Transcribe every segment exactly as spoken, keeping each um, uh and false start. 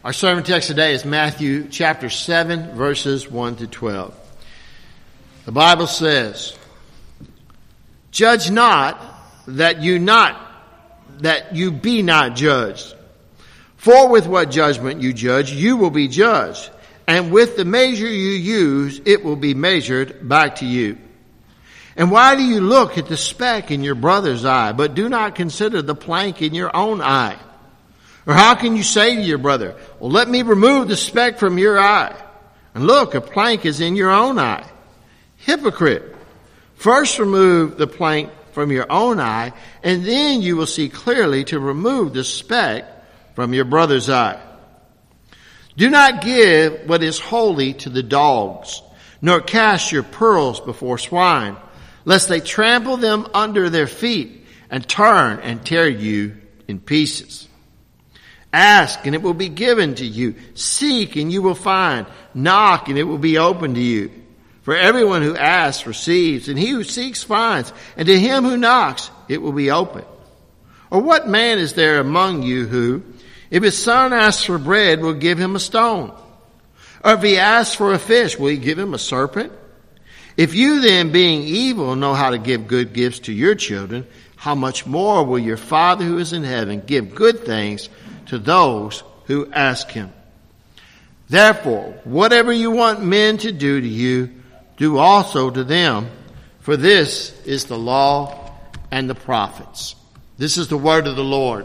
Our sermon text today is Matthew chapter seven, verses one to twelve. The Bible says, "Judge not that you not that you be not judged. For with what judgment you judge, you will be judged, and with the measure you use, it will be measured back to you. And why do you look at the speck in your brother's eye, but do not consider the plank in your own eye? Or how can you say to your brother, well, let me remove the speck from your eye, and look, a plank is in your own eye? Hypocrite, first remove the plank from your own eye, and then you will see clearly to remove the speck from your brother's eye. Do not give what is holy to the dogs, nor cast your pearls before swine, lest they trample them under their feet and turn and tear you in pieces. Ask, and it will be given to you. Seek, and you will find. Knock, and it will be opened to you. For everyone who asks receives, and he who seeks finds, and to him who knocks it will be opened. Or what man is there among you who, if his son asks for bread, will give him a stone? Or if he asks for a fish, will he give him a serpent? If you then, being evil, know how to give good gifts to your children, how much more will your Father who is in heaven give good things to those who ask him? Therefore, whatever you want men to do to you, do also to them, for this is the law and the prophets." This is the word of the Lord.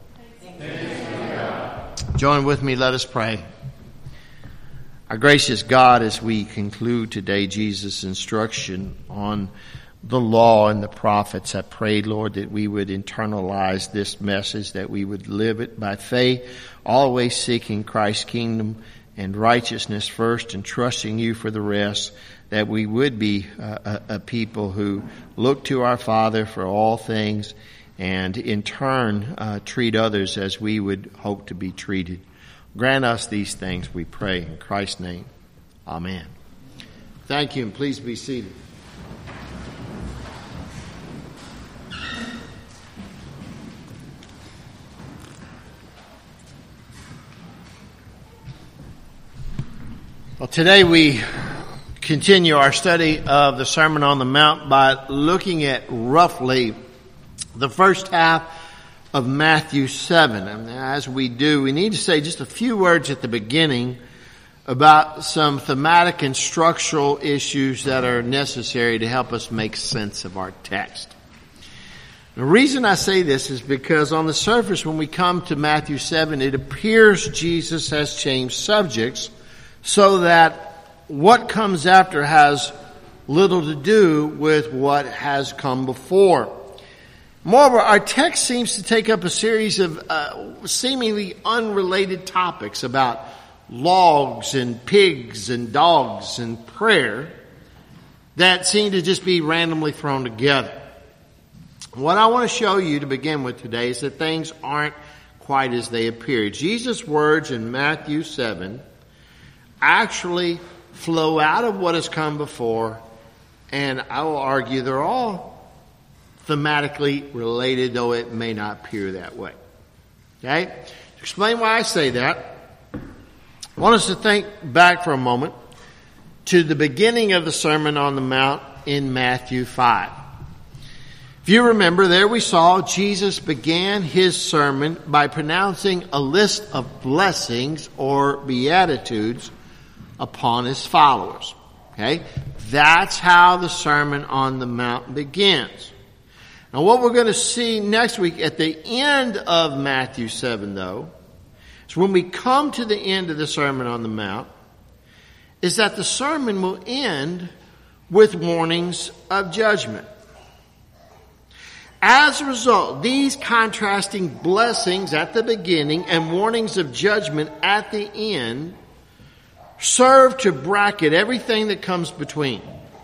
Join with me, let us pray. Our gracious God, as we conclude today Jesus' instruction on the law and the prophets, I pray, Lord, that we would internalize this message, that we would live it by faith, always seeking Christ's kingdom and righteousness first and trusting you for the rest, that we would be a, a people who look to our Father for all things and in turn uh, treat others as we would hope to be treated. Grant us these things, we pray, in Christ's name. Amen. Thank you, and please be seated. Well, today we continue our study of the Sermon on the Mount by looking at roughly the first half of Matthew seven. And as we do, we need to say just a few words at the beginning about some thematic and structural issues that are necessary to help us make sense of our text. The reason I say this is because on the surface, when we come to Matthew seven, it appears Jesus has changed subjects so that what comes after has little to do with what has come before. Moreover, our text seems to take up a series of uh, seemingly unrelated topics about logs and pigs and dogs and prayer that seem to just be randomly thrown together. What I want to show you to begin with today is that things aren't quite as they appear. Jesus' words in Matthew seven actually flow out of what has come before, and I will argue they're all thematically related, though it may not appear that way. Okay? To explain why I say that, I want us to think back for a moment to the beginning of the Sermon on the Mount in Matthew five. If you remember, there we saw Jesus began his sermon by pronouncing a list of blessings or beatitudes upon his followers. Okay? That's how the Sermon on the Mount begins. Now what we're going to see next week at the end of Matthew seven, though, is when we come to the end of the Sermon on the Mount, is that the sermon will end with warnings of judgment. As a result, these contrasting blessings at the beginning and warnings of judgment at the end serve to bracket everything that comes between.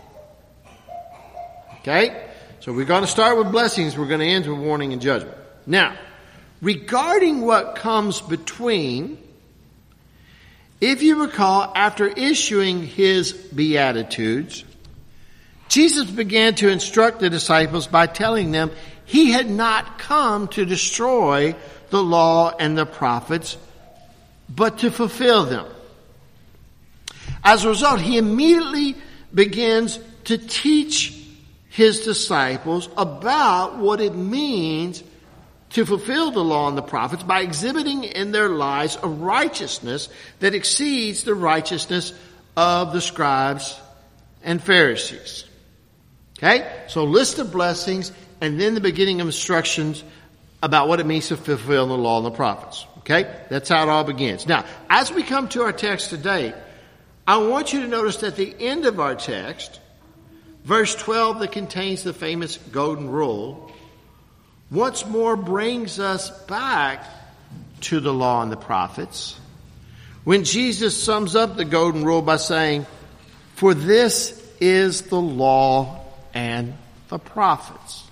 Okay? So we're going to start with blessings. We're going to end with warning and judgment. Now, regarding what comes between, if you recall, after issuing his Beatitudes, Jesus began to instruct the disciples by telling them he had not come to destroy the law and the prophets, but to fulfill them. As a result, he immediately begins to teach his disciples about what it means to fulfill the law and the prophets by exhibiting in their lives a righteousness that exceeds the righteousness of the scribes and Pharisees. Okay? So list of blessings and then the beginning of instructions about what it means to fulfill the law and the prophets. Okay? That's how it all begins. Now, as we come to our text today, I want you to notice at the end of our text, verse twelve that contains the famous golden rule, once more brings us back to the law and the prophets when Jesus sums up the golden rule by saying, "For this is the law and the prophets."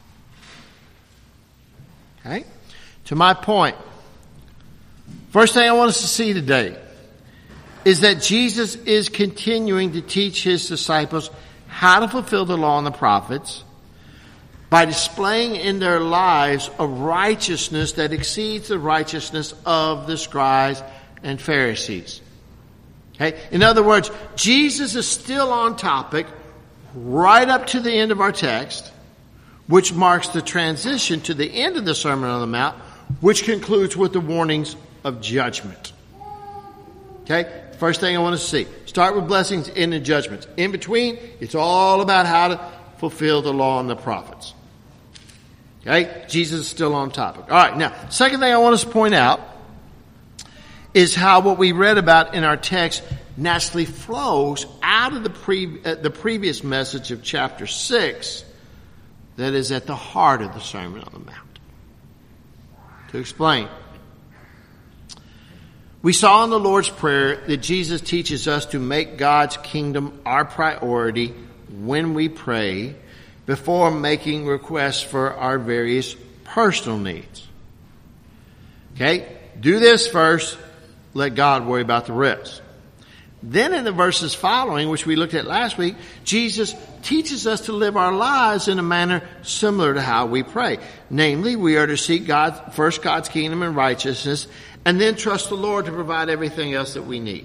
Okay? To my point, first thing I want us to see today is that Jesus is continuing to teach his disciples how to fulfill the law and the prophets by displaying in their lives a righteousness that exceeds the righteousness of the scribes and Pharisees. Okay? In other words, Jesus is still on topic right up to the end of our text, which marks the transition to the end of the Sermon on the Mount, which concludes with the warnings of judgment. Okay? First thing I want to see. Start with blessings, end in judgments. In between, it's all about how to fulfill the law and the prophets. Okay? Jesus is still on topic. All right. Now, second thing I want us to point out is how what we read about in our text naturally flows out of the pre, uh, the previous message of chapter six that is at the heart of the Sermon on the Mount. To explain, we saw in the Lord's Prayer that Jesus teaches us to make God's kingdom our priority when we pray before making requests for our various personal needs. Okay? Do this first, let God worry about the rest. Then in the verses following, which we looked at last week, Jesus teaches us to live our lives in a manner similar to how we pray. Namely, we are to seek God, first God's kingdom and righteousness, and then trust the Lord to provide everything else that we need.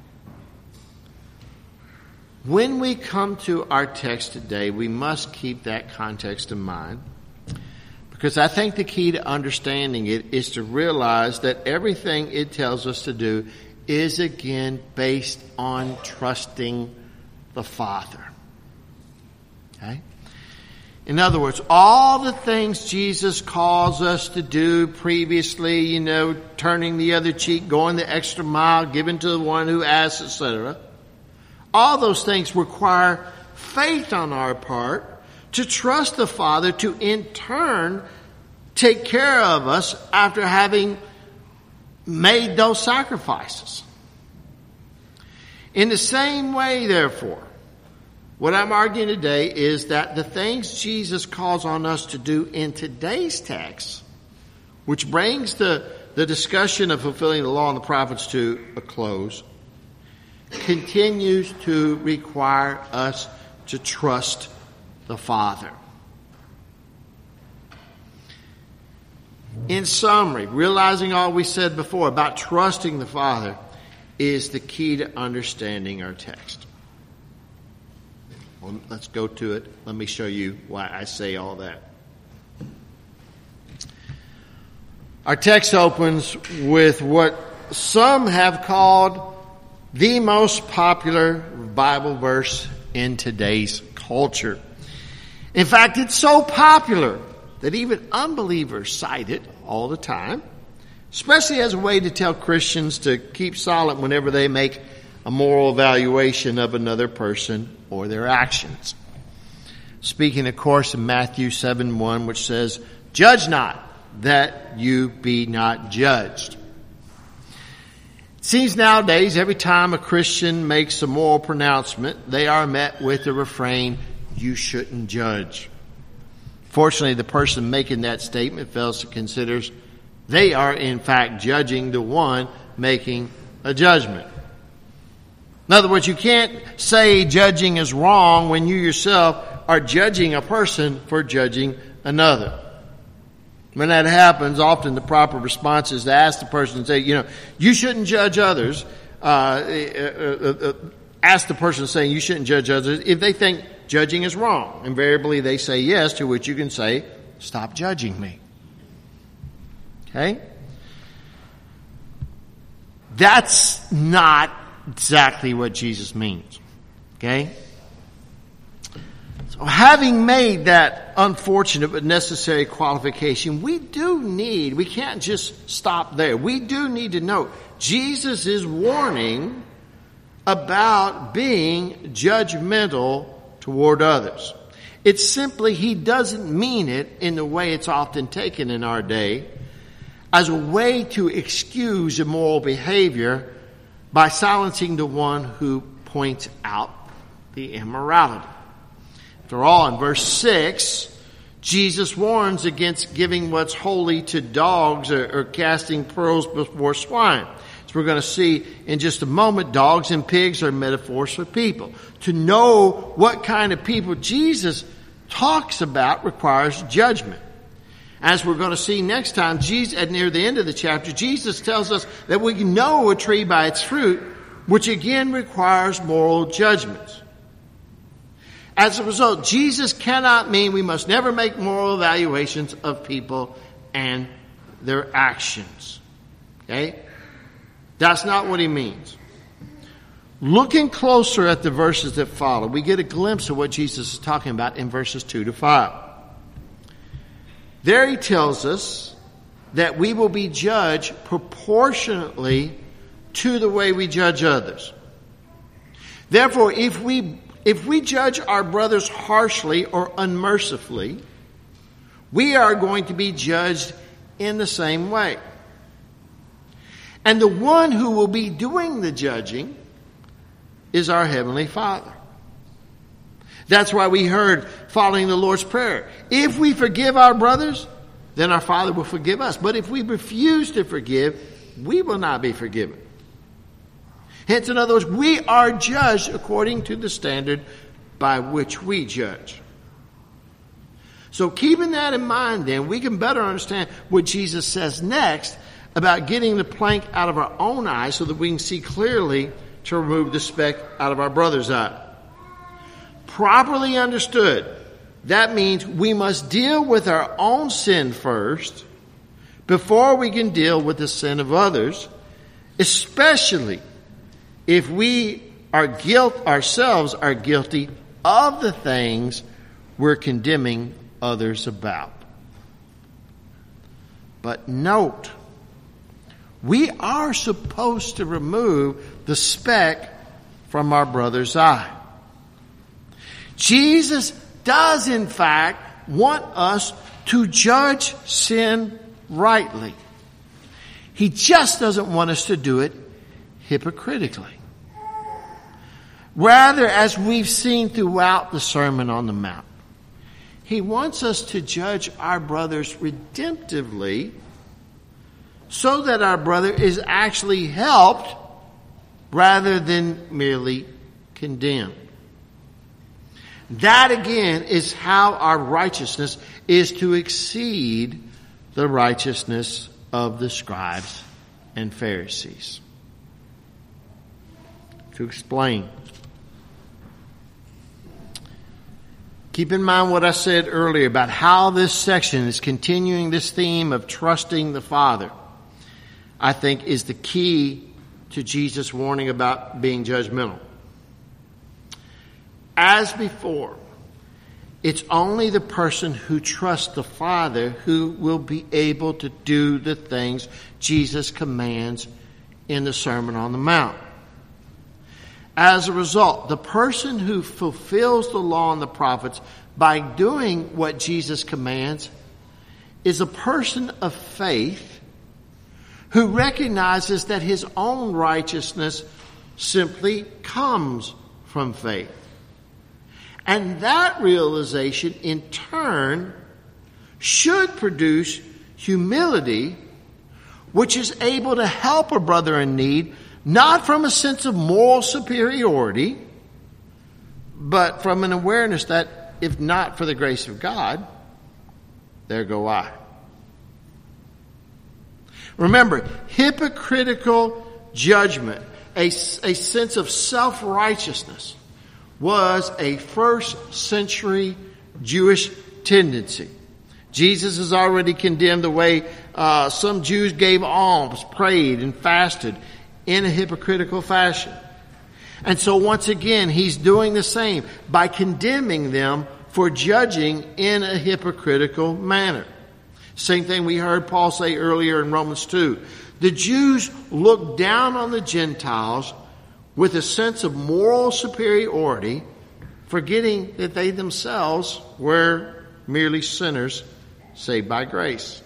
When we come to our text today, we must keep that context in mind, because I think the key to understanding it is to realize that everything it tells us to do is again based on trusting the Father. Okay? In other words, all the things Jesus calls us to do previously, you know, turning the other cheek, going the extra mile, giving to the one who asks, et cetera, all those things require faith on our part to trust the Father to in turn take care of us after having made those sacrifices. In the same way, therefore, what I'm arguing today is that the things Jesus calls on us to do in today's text, which brings the, the discussion of fulfilling the law and the prophets to a close, continues to require us to trust the Father. In summary, realizing all we said before about trusting the Father is the key to understanding our text. Well, let's go to it. Let me show you why I say all that. Our text opens with what some have called the most popular Bible verse in today's culture. In fact, it's so popular that even unbelievers cite it all the time, especially as a way to tell Christians to keep silent whenever they make a moral evaluation of another person or their actions. Speaking, of course, of Matthew seven one, which says, "Judge not, that you be not judged." It seems nowadays every time a Christian makes a moral pronouncement, they are met with the refrain, "You shouldn't judge." Fortunately, the person making that statement fails to consider they are in fact judging the one making a judgment. In other words, you can't say judging is wrong when you yourself are judging a person for judging another. When that happens, often the proper response is to ask the person and say, you know, you shouldn't judge others. Uh, uh, uh, uh, ask the person saying you shouldn't judge others if they think judging is wrong. Invariably, they say yes, to which you can say, stop judging me. Okay? That's not exactly what Jesus means. Okay? So having made that unfortunate but necessary qualification, we do need, we can't just stop there. We do need to note, Jesus is warning about being judgmental toward others. It's simply, he doesn't mean it in the way it's often taken in our day, as a way to excuse immoral behavior by silencing the one who points out the immorality. After all, in verse six, Jesus warns against giving what's holy to dogs or, or casting pearls before swine. As we're going to see in just a moment, dogs and pigs are metaphors for people. To know what kind of people Jesus talks about requires judgment. As we're going to see next time, Jesus, at near the end of the chapter, Jesus tells us that we can know a tree by its fruit, which again requires moral judgments. As a result, Jesus cannot mean we must never make moral evaluations of people and their actions. Okay? That's not what he means. Looking closer at the verses that follow, we get a glimpse of what Jesus is talking about in verses two to five. There he tells us that we will be judged proportionately to the way we judge others. Therefore, if we if we judge our brothers harshly or unmercifully, we are going to be judged in the same way. And the one who will be doing the judging is our Heavenly Father. That's why we heard following the Lord's Prayer, if we forgive our brothers, then our Father will forgive us. But if we refuse to forgive, we will not be forgiven. Hence, in other words, we are judged according to the standard by which we judge. So keeping that in mind, then, we can better understand what Jesus says next about getting the plank out of our own eye so that we can see clearly to remove the speck out of our brother's eye. Properly understood, that means we must deal with our own sin first before we can deal with the sin of others, especially if we are guilt ourselves are guilty of the things we're condemning others about. But note, we are supposed to remove the speck from our brother's eye. Jesus does, in fact, want us to judge sin rightly. He just doesn't want us to do it hypocritically. Rather, as we've seen throughout the Sermon on the Mount, he wants us to judge our brothers redemptively so that our brother is actually helped rather than merely condemned. That again is how our righteousness is to exceed the righteousness of the scribes and Pharisees. To explain, keep in mind what I said earlier about how this section is continuing this theme of trusting the Father. I think is the key to Jesus' warning about being judgmental. As before, it's only the person who trusts the Father who will be able to do the things Jesus commands in the Sermon on the Mount. As a result, the person who fulfills the law and the prophets by doing what Jesus commands is a person of faith who recognizes that his own righteousness simply comes from faith. And that realization, in turn, should produce humility, which is able to help a brother in need, not from a sense of moral superiority, but from an awareness that, if not for the grace of God, there go I. Remember, hypocritical judgment, a, a sense of self-righteousness, was a first century Jewish tendency. Jesus has already condemned the way uh, some Jews gave alms, prayed, and fasted in a hypocritical fashion. And so once again, he's doing the same by condemning them for judging in a hypocritical manner. Same thing we heard Paul say earlier in Romans two. The Jews looked down on the Gentiles with a sense of moral superiority, forgetting that they themselves were merely sinners saved by grace.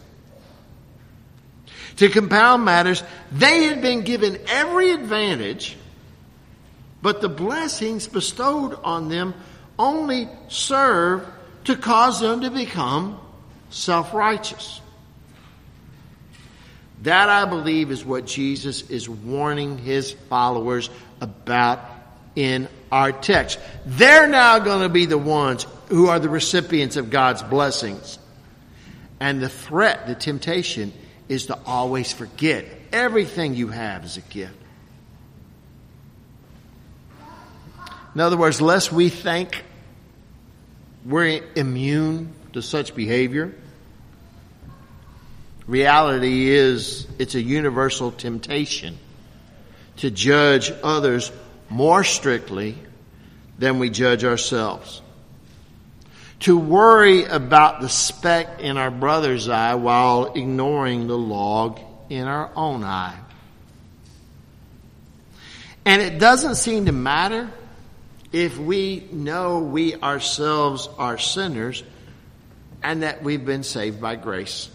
To compound matters, they had been given every advantage, but the blessings bestowed on them only serve to cause them to become self-righteous. That, I believe, is what Jesus is warning his followers about in our text. They're now going to be the ones who are the recipients of God's blessings. And the threat, the temptation, is to always forget everything you have is a gift. In other words, lest we think we're immune to such behavior, reality is it's a universal temptation to judge others more strictly than we judge ourselves. To worry about the speck in our brother's eye while ignoring the log in our own eye. And it doesn't seem to matter if we know we ourselves are sinners and that we've been saved by grace.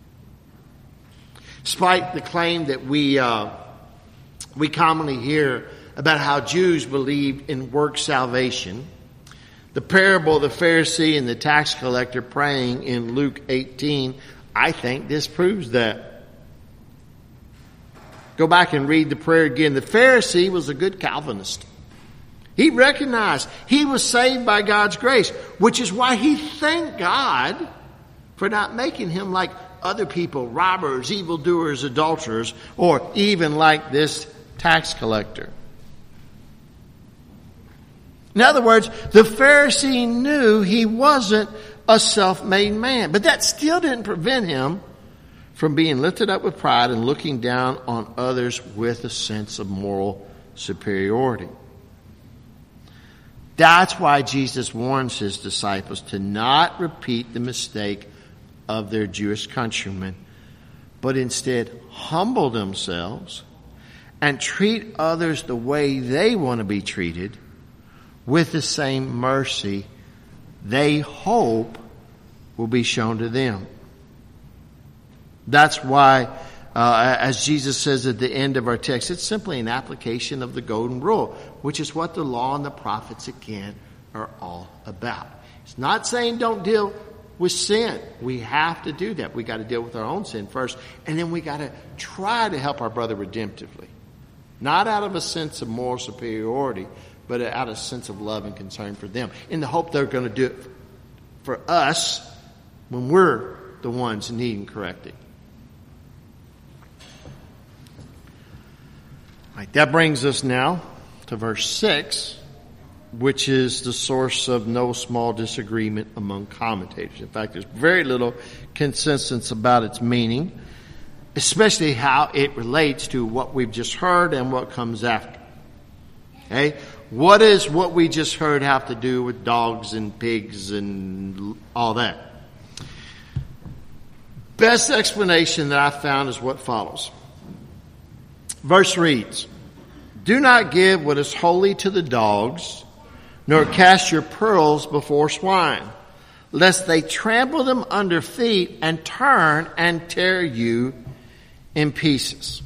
Despite the claim that we uh, we commonly hear about how Jews believed in work salvation, the parable of the Pharisee and the tax collector praying in Luke eighteen, I think disproves that. Go back and read the prayer again. The Pharisee was a good Calvinist. He recognized he was saved by God's grace, which is why he thanked God for not making him like other people, robbers, evildoers, adulterers, or even like this tax collector. In other words, the Pharisee knew he wasn't a self-made man, but that still didn't prevent him from being lifted up with pride and looking down on others with a sense of moral superiority. That's why Jesus warns his disciples to not repeat the mistake of their Jewish countrymen, but instead humble themselves and treat others the way they want to be treated with the same mercy they hope will be shown to them. That's why, uh, as Jesus says at the end of our text, it's simply an application of the golden rule, which is what the law and the prophets, again, are all about. It's not saying don't deal with sin. We have to do that. We got to deal with our own sin first, and then we got to try to help our brother redemptively. Not out of a sense of moral superiority, but out of a sense of love and concern for them, in the hope they're going to do it for us when we're the ones needing correcting. All right, that brings us now to verse six, which is the source of no small disagreement among commentators. In fact, there's very little consensus about its meaning, especially how it relates to what we've just heard and what comes after. Okay? What does what we just heard have to do with dogs and pigs and all that? Best explanation that I found is what follows. Verse reads, "Do not give what is holy to the dogs, nor cast your pearls before swine, lest they trample them under feet and turn and tear you in pieces."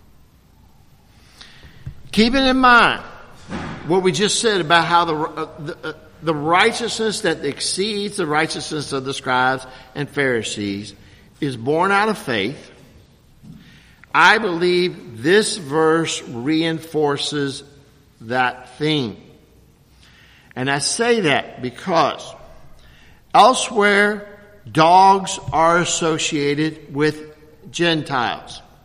Keep it in mind what we just said about how the, uh, the, uh, the righteousness that exceeds the righteousness of the scribes and Pharisees is born out of faith. I believe this verse reinforces that theme. And I say that because elsewhere, dogs are associated with Gentiles.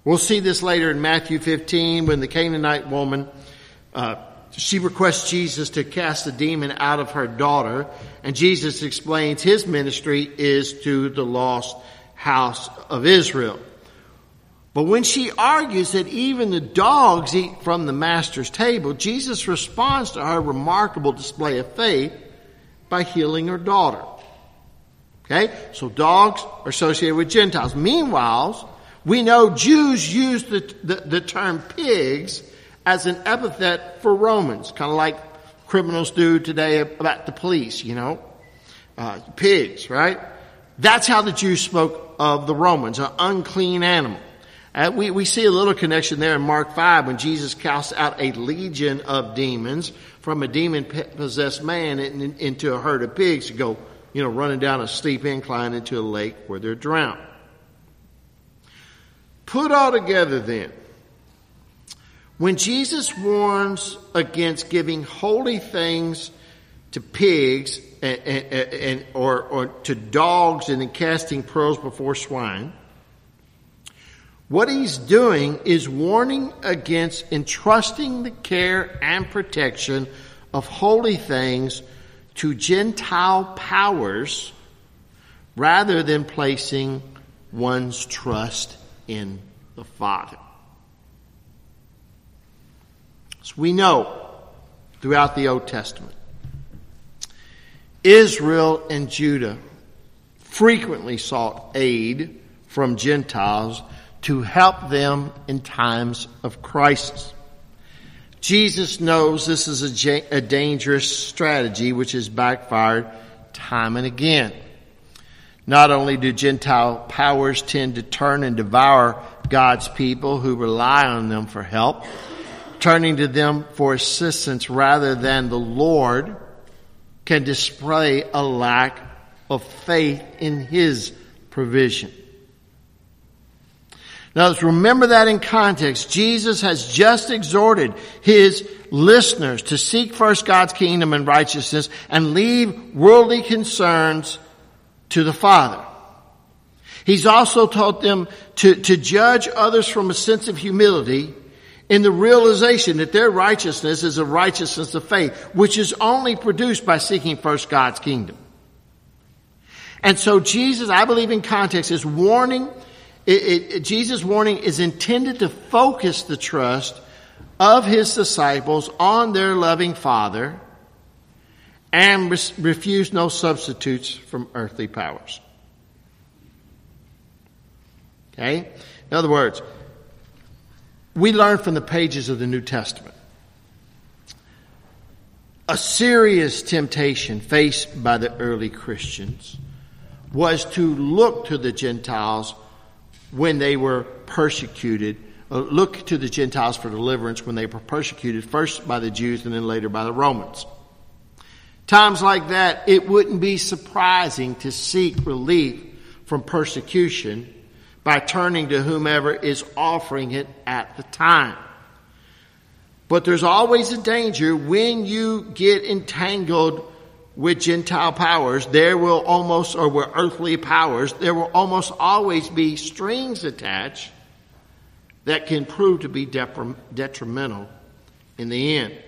We'll see this later in Matthew fifteen when the Canaanite woman, uh, she requests Jesus to cast the demon out of her daughter. And Jesus explains his ministry is to the lost house of Israel. But when she argues that even the dogs eat from the master's table, Jesus responds to her remarkable display of faith by healing her daughter. Okay? So dogs are associated with Gentiles. Meanwhile, we know Jews use the, the, the term pigs as an epithet for Romans, kind of like criminals do today about the police, you know. Uh, pigs, right? That's how the Jews spoke of the Romans, an unclean animal. Uh, we, we see a little connection there in Mark five when Jesus casts out a legion of demons from a demon-possessed man in, in, into a herd of pigs to go, you know, running down a steep incline into a lake where they're drowned. Put all together then, when Jesus warns against giving holy things to pigs and, and, and or, or to dogs and then casting pearls before swine, what he's doing is warning against entrusting the care and protection of holy things to Gentile powers rather than placing one's trust in the Father. So we know throughout the Old Testament, Israel and Judah frequently sought aid from Gentiles to help them in times of crisis. Jesus knows this is a, a dangerous strategy which has backfired time and again. Not only do Gentile powers tend to turn and devour God's people who rely on them for help, turning to them for assistance rather than the Lord can display a lack of faith in His provision. Now, remember that in context. Jesus has just exhorted His listeners to seek first God's kingdom and righteousness and leave worldly concerns to the Father. He's also taught them to, to judge others from a sense of humility in the realization that their righteousness is a righteousness of faith, which is only produced by seeking first God's kingdom. And so Jesus, I believe in context, is warning, it, it, Jesus' warning is intended to focus the trust of His disciples on their loving Father and res- refuse no substitutes from earthly powers. Okay? In other words, we learn from the pages of the New Testament. A serious temptation faced by the early Christians was to look to the Gentiles when they were persecuted, uh, look to the Gentiles for deliverance when they were persecuted, first by the Jews and then later by the Romans. Times like that, it wouldn't be surprising to seek relief from persecution by turning to whomever is offering it at the time. But there's always a danger when you get entangled with Gentile powers. There will almost, or with earthly powers, there will almost always be strings attached that can prove to be detrimental in the end.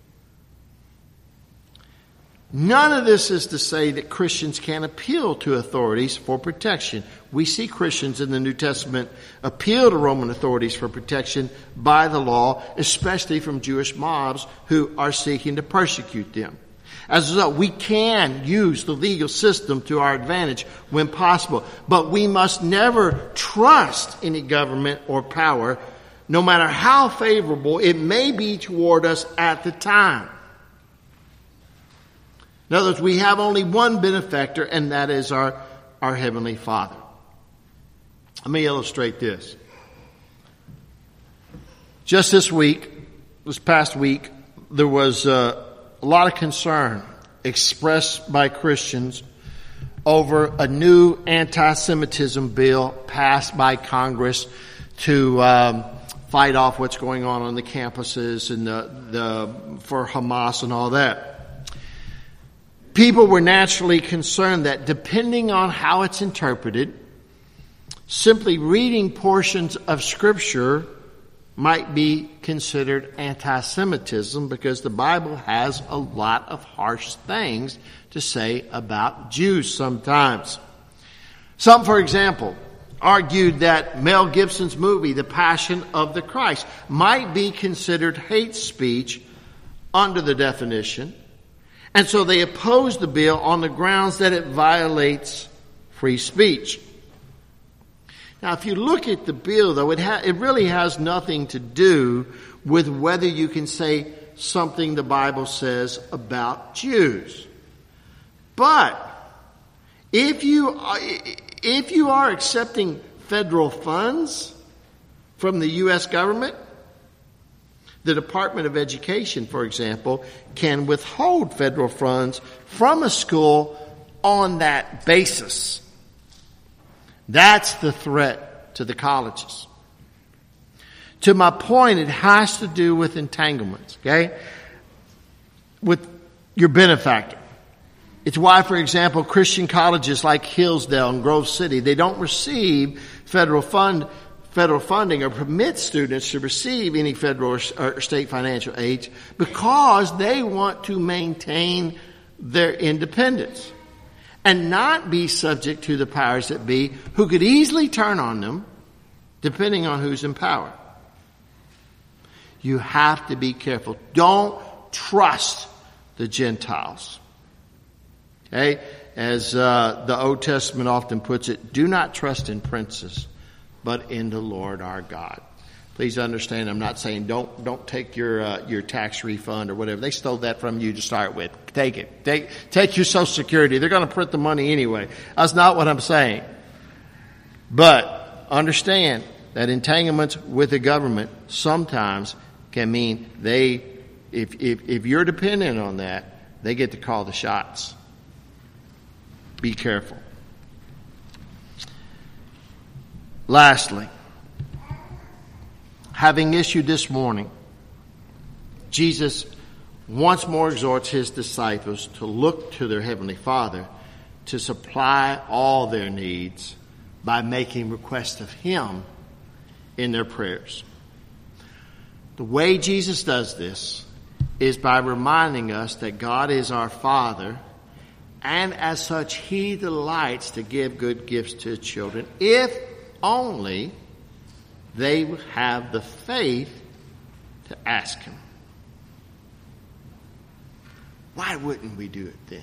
None of this is to say that Christians can't appeal to authorities for protection. We see Christians in the New Testament appeal to Roman authorities for protection by the law, especially from Jewish mobs who are seeking to persecute them. As a result, we can use the legal system to our advantage when possible, but we must never trust any government or power, no matter how favorable it may be toward us at the time. In other words, we have only one benefactor, and that is our, our Heavenly Father. Let me illustrate this. Just this week, this past week, there was uh, a lot of concern expressed by Christians over a new anti-Semitism bill passed by Congress to um, fight off what's going on on the campuses and the, the for Hamas and all that. People were naturally concerned that depending on how it's interpreted, Simply reading portions of Scripture might be considered anti-Semitism because the Bible has a lot of harsh things to say about Jews sometimes. Some, for example, argued that Mel Gibson's movie, The Passion of the Christ, might be considered hate speech under the definition, and so they opposed the bill on the grounds that it violates free speech. Now, if you look at the bill, though, it, ha- it really has nothing to do with whether you can say something the Bible says about Jews. But if you are, if you are accepting federal funds from the U S government, the Department of Education, for example, can withhold federal funds from a school on that basis. That's the threat to the colleges. To my point, it has to do with entanglements, okay? With your benefactor. It's why, for example, Christian colleges like Hillsdale and Grove City, they don't receive federal fund, federal funding or permit students to receive any federal or state financial aid because they want to maintain their independence and not be subject to the powers that be who could easily turn on them depending on who's in power. You have to be careful. Don't trust the Gentiles. Okay? As uh, the Old Testament often puts it, do not trust in princes, but in the Lord our God. Please understand, I'm not saying don't don't take your uh, your tax refund or whatever. They stole that from you to start with. Take it. Take take your Social Security. They're going to print the money anyway. That's not what I'm saying. But understand that entanglements with the government sometimes can mean they, if if if you're dependent on that, they get to call the shots. Be careful. Lastly, having issued this warning, Jesus once more exhorts his disciples to look to their Heavenly Father to supply all their needs by making request of Him in their prayers. The way Jesus does this is by reminding us that God is our Father, and as such, He delights to give good gifts to His children, if only they have the faith to ask Him. Why wouldn't we do it then?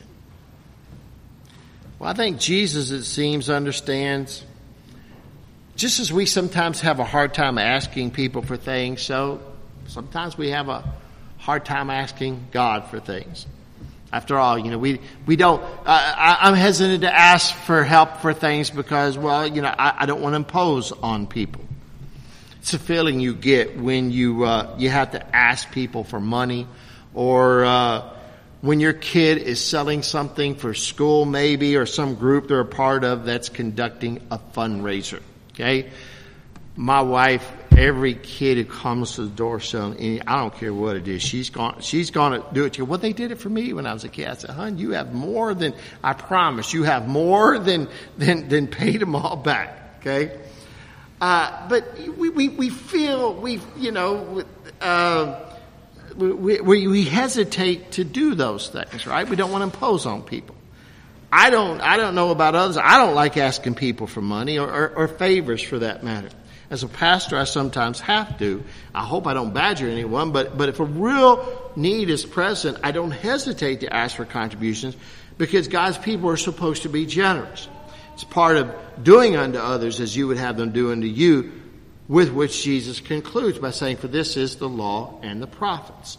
Well, I think Jesus, it seems, understands, just as we sometimes have a hard time asking people for things, so sometimes we have a hard time asking God for things. After all, you know, we, we don't, uh, I, I'm hesitant to ask for help for things because, well, you know, I, I don't want to impose on people. It's a feeling you get when you, uh, you have to ask people for money, or, uh, when your kid is selling something for school maybe, or some group they're a part of that's conducting a fundraiser. Okay? My wife, every kid who comes to the door selling, I don't care what it is, she's going, she's going to do it to you. Well, they did it for me when I was a kid. I said, hon, you have more than, I promise, you have more than, than, than paid them all back. Okay? Uh, but we, we, we feel, we, you know, uh, we, we, we hesitate to do those things, right? We don't want to impose on people. I don't, I don't know about others. I don't like asking people for money or, or, or favors for that matter. As a pastor, I sometimes have to. I hope I don't badger anyone, but, but if a real need is present, I don't hesitate to ask for contributions because God's people are supposed to be generous. It's part of doing unto others as you would have them do unto you, with which Jesus concludes by saying, for this is the law and the prophets.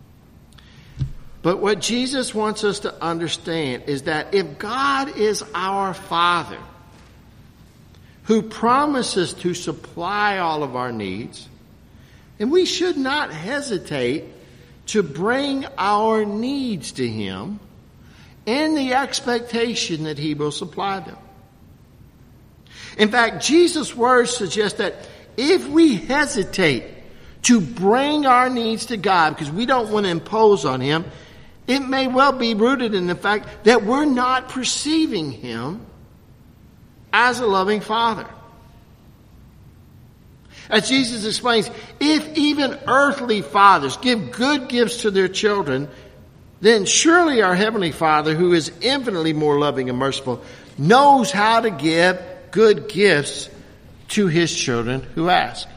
But what Jesus wants us to understand is that if God is our Father, who promises to supply all of our needs, and we should not hesitate to bring our needs to Him in the expectation that He will supply them. In fact, Jesus' words suggest that if we hesitate to bring our needs to God because we don't want to impose on Him, it may well be rooted in the fact that we're not perceiving Him as a loving Father. As Jesus explains, if even earthly fathers give good gifts to their children, then surely our Heavenly Father, who is infinitely more loving and merciful, knows how to give good gifts to His children who ask.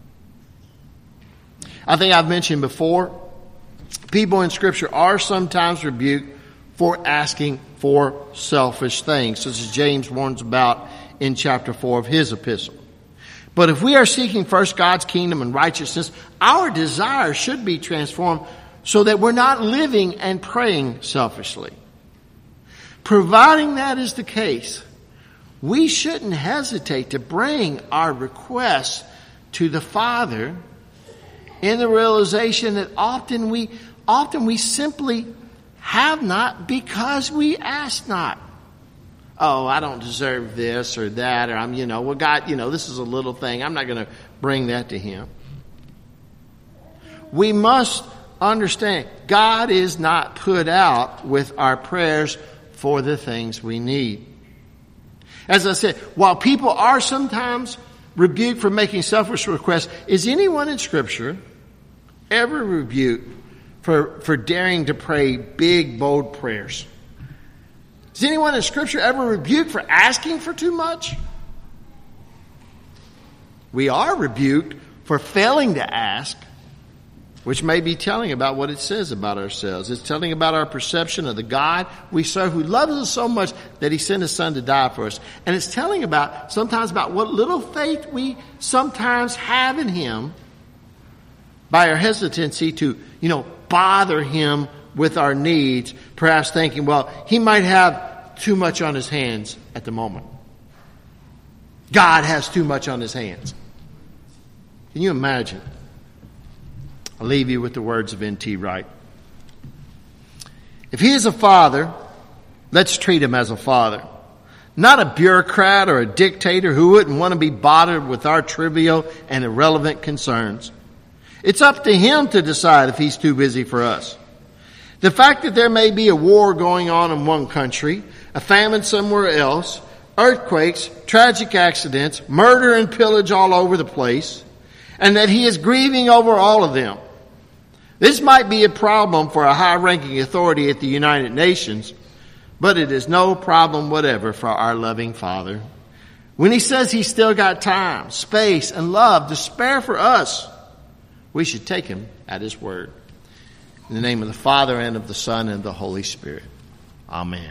I think I've mentioned before, people in Scripture are sometimes rebuked for asking for selfish things, such as James warns about in chapter four of his epistle. But if we are seeking first God's kingdom and righteousness, our desire should be transformed so that we're not living and praying selfishly. Providing that is the case, we shouldn't hesitate to bring our requests to the Father in the realization that often we, often we simply have not because we ask not. Oh, I don't deserve this or that, or I'm, you know, well, God, you know, this is a little thing. I'm not going to bring that to Him. We must understand God is not put out with our prayers for the things we need. As I said, while people are sometimes rebuked for making selfish requests, is anyone in Scripture ever rebuked for, for daring to pray big, bold prayers? Is anyone in Scripture ever rebuked for asking for too much? We are rebuked for failing to ask, which may be telling about what it says about ourselves. It's telling about our perception of the God we serve, who loves us so much that He sent His Son to die for us. And it's telling about, sometimes about what little faith we sometimes have in Him by our hesitancy to, you know, bother Him with our needs, perhaps thinking, well, He might have too much on His hands at the moment. God has too much on His hands. Can you imagine? I'll leave you with the words of N T Wright. If He is a father, let's treat Him as a father. Not a bureaucrat or a dictator who wouldn't want to be bothered with our trivial and irrelevant concerns. It's up to Him to decide if He's too busy for us. The fact that there may be a war going on in one country, a famine somewhere else, earthquakes, tragic accidents, murder and pillage all over the place, and that He is grieving over all of them. This might be a problem for a high-ranking authority at the United Nations, but it is no problem whatever for our loving Father. When He says He's still got time, space, and love to spare for us, we should take Him at His word. In the name of the Father, and of the Son, and of the Holy Spirit. Amen.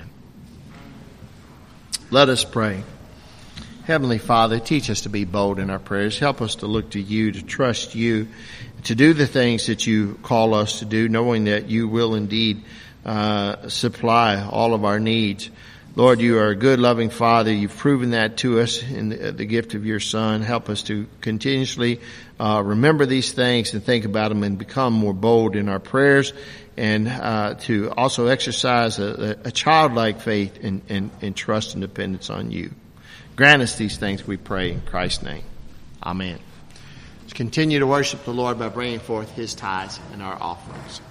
Let us pray. Heavenly Father, teach us to be bold in our prayers. Help us to look to You, to trust You, to do the things that You call us to do, knowing that You will indeed uh, supply all of our needs. Lord, You are a good, loving Father. You've proven that to us in the, the gift of Your Son. Help us to continuously uh, remember these things and think about them and become more bold in our prayers, and uh, to also exercise a, a childlike faith and, and, and trust and dependence on You. Grant us these things, we pray, in Christ's name. Amen. Let's continue to worship the Lord by bringing forth His tithes and our offerings.